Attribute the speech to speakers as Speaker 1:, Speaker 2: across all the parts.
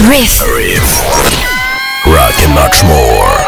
Speaker 1: Riff.
Speaker 2: Rock and much more.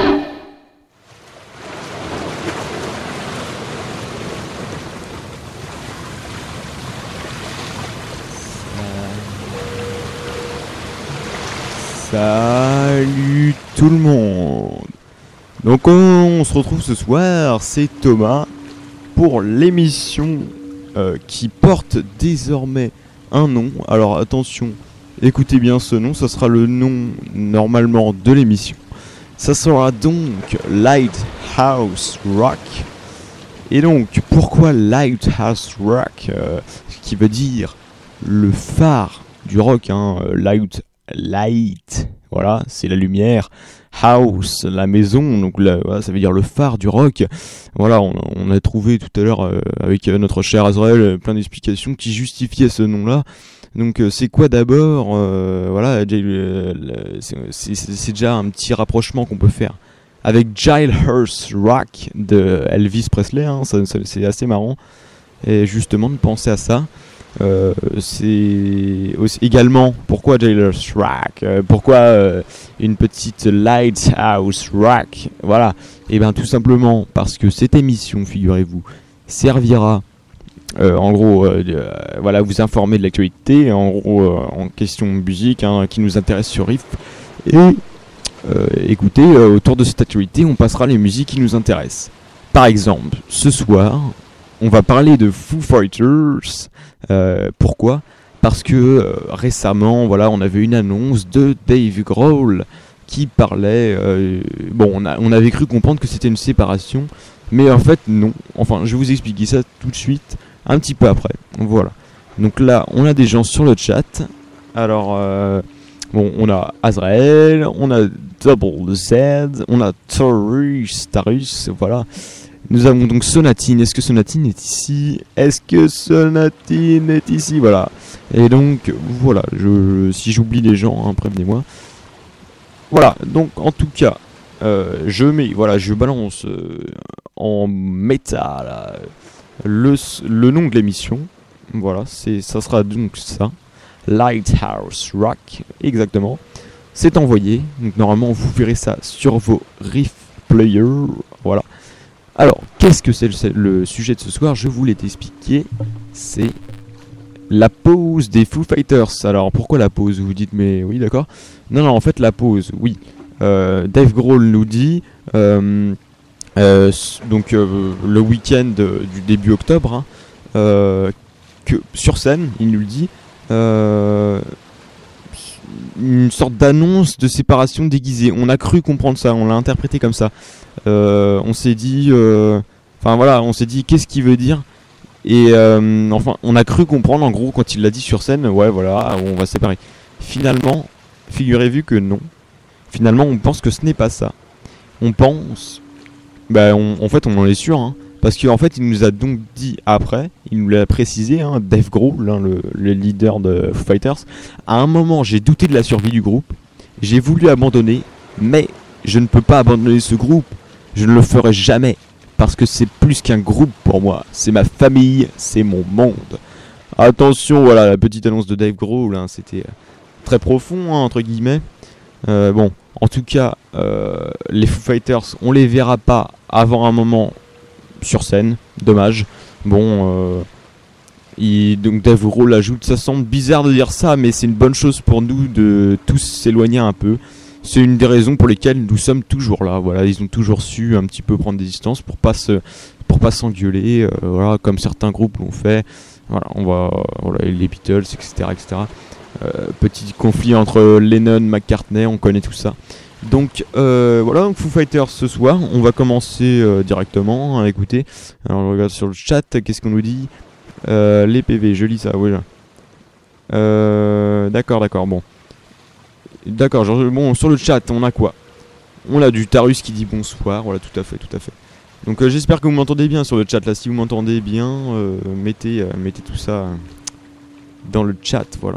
Speaker 3: Salut tout le monde. Donc on se retrouve ce soir, c'est Thomas pour l'émission qui porte désormais un nom. Alors attention, écoutez bien ce nom, ça sera le nom normalement de l'émission. Ça sera donc Lighthouse Rock. Et donc pourquoi Lighthouse Rock, ce qui veut dire le phare du rock, Light, voilà, c'est la lumière. House, la maison, donc là, voilà, ça veut dire le phare du rock. Voilà, on a trouvé tout à l'heure avec notre cher Azrael plein d'explications qui justifiaient ce nom-là. Donc c'est quoi d'abord voilà, c'est déjà un petit rapprochement qu'on peut faire avec Jailhouse Rock de Elvis Presley, c'est assez marrant. Et justement de penser à ça. C'est aussi, également pourquoi Jailhouse Rock, pourquoi une petite Lighthouse Rock, voilà, et bien tout simplement parce que cette émission, figurez-vous, servira en gros voilà, vous informer de l'actualité, en gros en question musique qui nous intéresse sur Riff, et écoutez, autour de cette actualité on passera les musiques qui nous intéressent. Par exemple, ce soir on va parler de Foo Fighters. Pourquoi ? Parce que récemment, voilà, on avait une annonce de Dave Grohl qui parlait. On avait cru comprendre que c'était une séparation, mais en fait non. Enfin, je vais vous expliquer ça tout de suite, un petit peu après. Voilà. Donc là, on a des gens sur le chat. Alors, on a Azrael, on a Double Z, on a Tarus, voilà. Nous avons donc Sonatine. Est-ce que Sonatine est ici ? Voilà. Et donc, voilà. Si j'oublie les gens, prévenez-moi. Voilà. Donc, en tout cas, je balance en méta là, le nom de l'émission. Voilà. Ça sera donc ça. Lighthouse Rock. Exactement. C'est envoyé. Donc, normalement, vous verrez ça sur vos Riff Players. Voilà. Alors, qu'est-ce que c'est le sujet de ce soir ? Je vous l'ai expliqué, c'est la pause des Foo Fighters. Alors, pourquoi la pause ? Vous vous dites, mais oui, d'accord. Non, en fait, la pause, oui. Dave Grohl nous dit, le week-end du début octobre, que sur scène, il nous le dit, une sorte d'annonce de séparation déguisée. On a cru comprendre ça, on l'a interprété comme ça. On s'est dit, on s'est dit qu'est-ce qu'il veut dire, et on a cru comprendre en gros quand il l'a dit sur scène, ouais voilà, on va séparer. Finalement, figurez-vous que non. Finalement, on pense que ce n'est pas ça. On pense, en fait, on en est sûr, parce qu'en fait, il nous a donc dit après, il nous l'a précisé, Dave Grohl, le leader de Foo Fighters. À un moment, j'ai douté de la survie du groupe, j'ai voulu abandonner, mais je ne peux pas abandonner ce groupe. Je ne le ferai jamais, parce que c'est plus qu'un groupe pour moi. C'est ma famille, c'est mon monde. Attention, voilà, la petite annonce de Dave Grohl, c'était très profond, entre guillemets. En tout cas, les Foo Fighters, on les verra pas avant un moment sur scène. Dommage. Donc Dave Grohl ajoute, ça semble bizarre de dire ça, mais c'est une bonne chose pour nous de tous s'éloigner un peu. C'est une des raisons pour lesquelles nous sommes toujours là. Voilà, ils ont toujours su un petit peu prendre des distances pour pas s'engueuler. Voilà, comme certains groupes l'ont fait. Voilà, les Beatles, etc. Petit conflit entre Lennon, McCartney, on connaît tout ça. Donc donc Foo Fighters ce soir. On va commencer directement à écouter. Alors on regarde sur le chat, qu'est-ce qu'on nous dit ? Les PV, je lis ça. Voilà. D'accord, bon. D'accord, sur le chat, on a quoi ? On a du Tarus qui dit bonsoir, voilà, tout à fait. Donc j'espère que vous m'entendez bien sur le chat, là, si vous m'entendez bien, mettez tout ça dans le chat, voilà.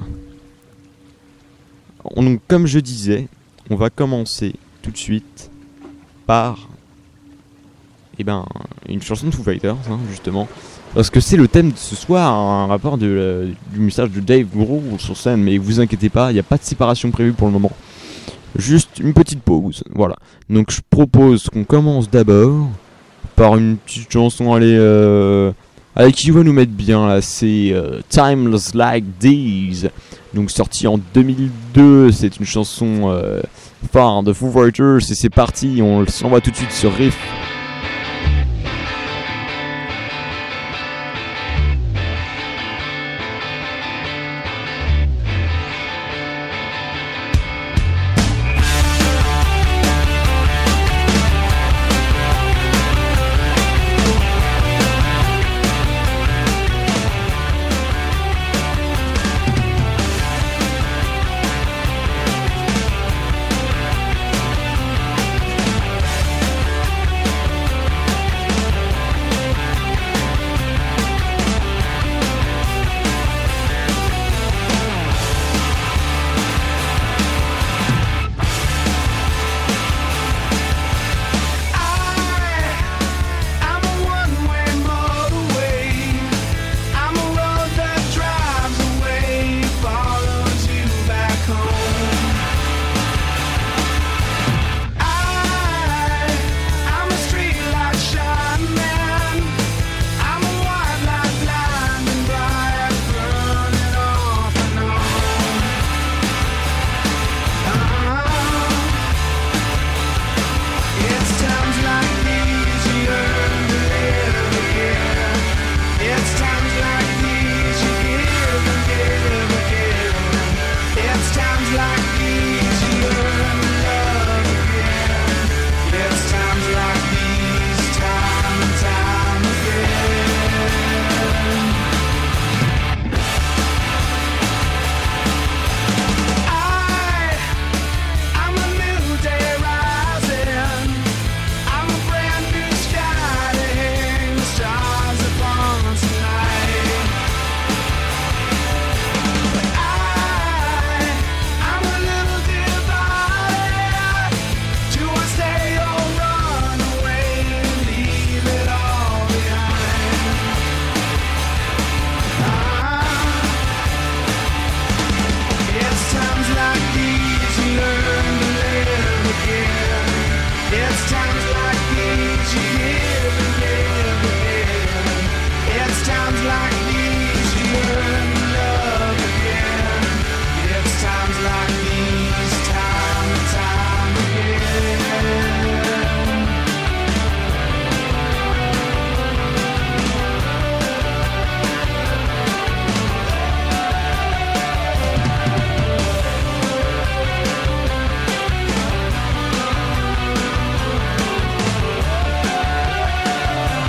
Speaker 3: Donc comme je disais, on va commencer tout de suite par une chanson de Foo Fighters, justement. parce que c'est le thème de ce soir, un rapport du message de Dave Grohl sur scène, mais vous inquiétez pas, il n'y a pas de séparation prévue pour le moment. Juste une petite pause, voilà. Donc je propose qu'on commence d'abord par une petite chanson, allez, qui va nous mettre bien là, c'est Timeless Like These, donc sorti en 2002, c'est une chanson phare de Foo Fighters, et c'est parti, on s'en va tout de suite sur Riff.